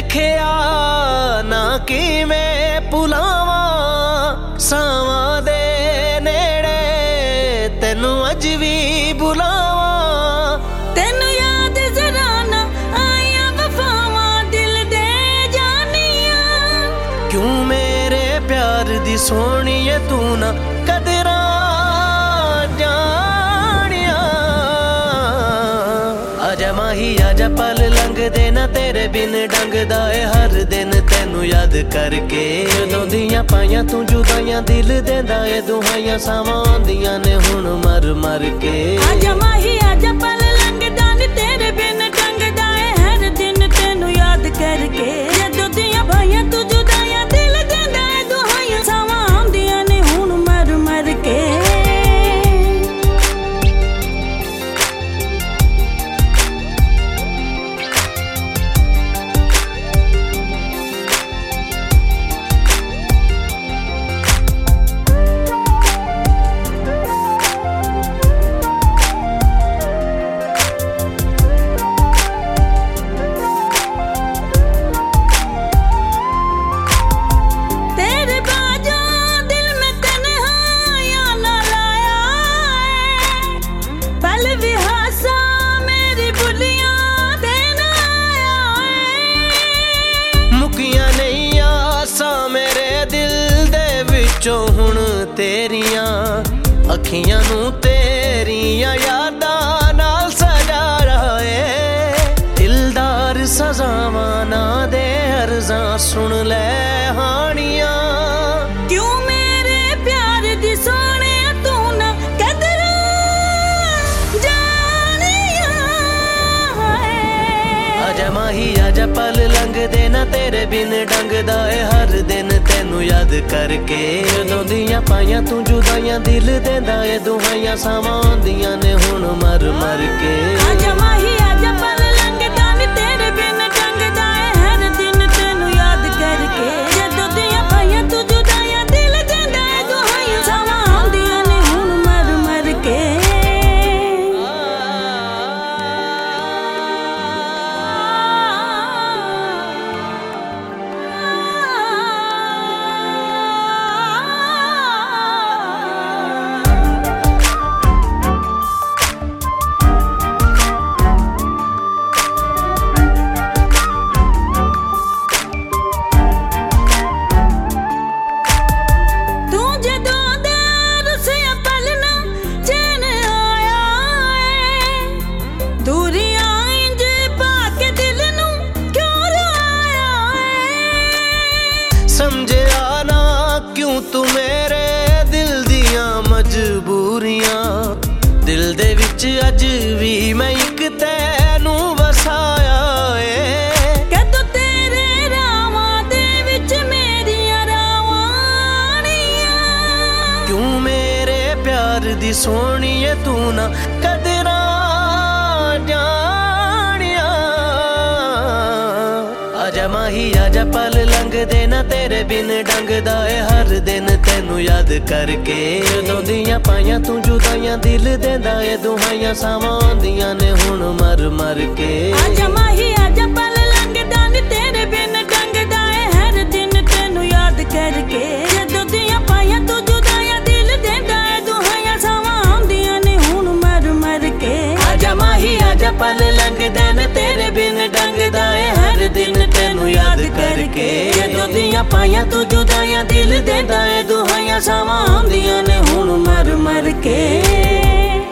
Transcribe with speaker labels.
Speaker 1: ਦੇਖਿਆ ਨਾ ਕਿਵੇਂ ਭੁਲਾਵਾਂ ਸਾਵਾਂ ਦੇ ਨੇੜੇ ਤੈਨੂੰ ਅੱਜ ਵੀ ਬੁਲਾਵਾਂ।
Speaker 2: ਤੈਨੂੰ ਯਾਦ ਜ਼ਰਾ ਨਾ ਆਈਆਂ ਵਫਾਵਾਂ ਦਿਲ ਦੇ ਜਾਨੀਆਂ।
Speaker 1: ਕਿਉਂ ਮੇਰੇ ਪਿਆਰ ਦੀ ਸੋਹਣੀਏ ਤੂੰ ਨਾ ਕਦਰਾਂ ਜਾਣਿਆ। ਆਜਾ ਮਾਹੀ ਆਜਾ ਪਲ ਲੰਘਦੇ ਨਾ ਤੇਰੇ ਬਿਨ ਡੰਗਦਾ ਏ ਹਰ ਦਿਨ ਤੈਨੂੰ ਯਾਦ ਕਰਕੇ। ਉਦੋਂ ਦੀਆਂ ਪਾਈਆਂ ਤੂੰ ਜੁਦਾਈਆਂ ਦਿਲ ਦੇਂਦਾ ਏ ਦੁਹਾਈਆਂ ਸਾਵਾਂ ਆਉਂਦੀਆਂ ਨੇ ਹੁਣ ਮਰ ਮਰ ਕੇ।
Speaker 2: ਆਜਾ ਮਾਹੀ ਆਜਾ ਪਲ ਲੰਘਦਾ ਨੀ ਤੇਰੇ ਬਿਨ ਡੰਗਦਾ ਏ ਹਰ ਦਿਨ ਤੈਨੂੰ ਯਾਦ ਕਰਕੇ। ਜਦੋਂ ਦੀਆਂ ਪਾਈਆਂ ਤੂੰ ਜੁਦਾਈਆਂ ਦਿਲ ਦੇਂਦਾ ਏ ਦੁਹਾਈਆਂ ਸਾਵਾਂ ਆਉਂਦੀਆਂ ਨੇ ਹੁਣ ਮਰ ਮਰ ਕੇ।
Speaker 1: ਹੁਣ ਤੇਰੀਆਂ ਅੱਖੀਆਂ ਨੂੰ ਤੇਰੀਆਂ ਯਾਦਾਂ ਨਾਲ ਸਜਾਇਆ ਏ। ਦਿਲਦਾਰ ਸਜ਼ਾਵਾਂ ਨਾ ਦੇ ਅਰਜ਼ਾਂ ਸੁਣ ਲੈ ਹਾਣੀਆਂ।
Speaker 2: ਕਿਉਂ ਮੇਰੇ ਪਿਆਰ ਦੀ ਸੋਹਣਿਆ ਤੂੰ ਨਾ ਕਦਰਾਂ ਜਾਣਿਆ।
Speaker 1: ਆਜਾ ਮਾਹੀ ਆਜਾ ਪਲ ਲੰਘਦੇ ਨਾ ਤੇਰੇ ਬਿਨ ਡੰਗਦਾ ਏ ਹਰ ਦਿਨ ਤੈਨੂੰ ਯਾਦ ਕਰਕੇ। ਉਦੋਂ ਦੀਆਂ ਪਾਈਆਂ ਤੂੰ ਜੁਦਾਈਆਂ ਦਿਲ ਦੇਂਦਾ ਏ ਦੁਹਾਈਆਂ ਸਾਵਾਂ ਆਉਂਦੀਆਂ ਨੇ ਹੁਣ ਮਰ ਮਰ ਕੇ।
Speaker 2: ਆਜਾ ਮਾਹੀ ਆਜਾ ਪਲ ਲੰਘਦਾ ਨੀ ਤੇਰੇ ਬਿਨ ਡੰਗਦਾ ਏ ਹਰ ਦਿਨ ਤੈਨੂੰ ਯਾਦ ਕਰਕੇ। ਜਦੋਂ ਦੀਆਂ ਪਾਈਆਂ ਤੂੰ ਜੁਦਾਈਆਂ ਦਿਲ ਦੇਂਦਾ ਏ ਦੁਹਾਈਆਂ ਸਾਵਾਂ ਆਉਂਦੀਆਂ ਨੇ ਹੁਣ ਮਰ ਮਰ ਕੇ।
Speaker 1: ਸਮਝਿਆ ਨਾ ਕਿਉਂ ਤੂੰ ਮੇਰੇ ਦਿਲ ਦੀਆਂ ਮਜਬੂਰੀਆਂ। ਦਿਲ ਦੇ ਵਿੱਚ ਅੱਜ ਵੀ ਮੈਂ ਇੱਕ ਤੈਨੂੰ ਵਸਾਇਆ ਏ।
Speaker 2: ਕਦੋਂ ਤੇਰੇ ਰਾਵਾਂ ਦੇ ਵਿੱਚ ਮੇਰੀਆਂ ਰਾਵਾਂਣੀਆਂ।
Speaker 1: ਕਿਉਂ ਮੇਰੇ ਪਿਆਰ ਦੀ ਸੋਹਣੀਏ ਤੂੰ ਨਾ ਕਦਰਾਂ ਜਾਣਿਆ। ਆਜਾ ਮਾਹੀ ਆਜਾ ਪਲ ਲੰਘਦੇ ਨਾ ਤੇਰੇ ਬਿਨ ਡੰਗਦਾ ਏ ਹਰ ਦਿਨ ਤੈਨੂੰ ਯਾਦ ਕਰਕੇ। ਉਦੋਂ ਦੀਆਂ ਪਾਈਆਂ ਤੂੰ ਜੁਦਾਈਆਂ ਦਿਲ ਦੇਂਦਾ ਏ ਦੁਹਾਈਆਂ ਸਾਵਾਂ ਆਉਂਦੀਆਂ ਨੇ ਹੁਣ ਮਰ ਮਰ ਕੇ।
Speaker 2: ਆਜਾ ਮਾਹੀ ਆਜਾ ਪਲ ਲੰਘਦਾ ਨੀ ਤੇਰੇ ਬਿਨ ਡੰਗਦਾ ਏ ਹਰ ਦਿਨ ਤੈਨੂੰ ਯਾਦ ਕਰਕੇ। ਜਦੋਂ ਦੀਆਂ ਪਾਈਆਂ ਤੂੰ ਜੁਦਾਈਆਂ ਦਿਲ ਦੇਂਦਾ ਏ ਦੁਹਾਈਆਂ ਸਾਵਾਂ ਆਉਂਦੀਆਂ ਨੇ ਹੁਣ ਮਰ ਮਰ ਕੇ।
Speaker 1: ਆਜਾ ਮਾਹੀ ਆਜਾ ਪਲ ਲੰਘਦਾ ਨੀ ਤੇਰੇ ਬਿਨ ਡੰਗਦਾ ਏ ਹਰ ਦਿਨ ਤੈਨੂੰ ਯਾਦ ਕਰਕੇ। ਜਦੋਂ ਦੀਆਂ ਪਾਈਆਂ ਤੂੰ ਜੁਦਾਈਆਂ ਦਿਲ ਦੇਂਦਾ ਏ ਦੁਹਾਈਆਂ ਸਾਵਾਂ ਆਉਂਦੀਆਂ ਨੇ ਹੁਣ ਮਰ ਮਰ ਕੇ।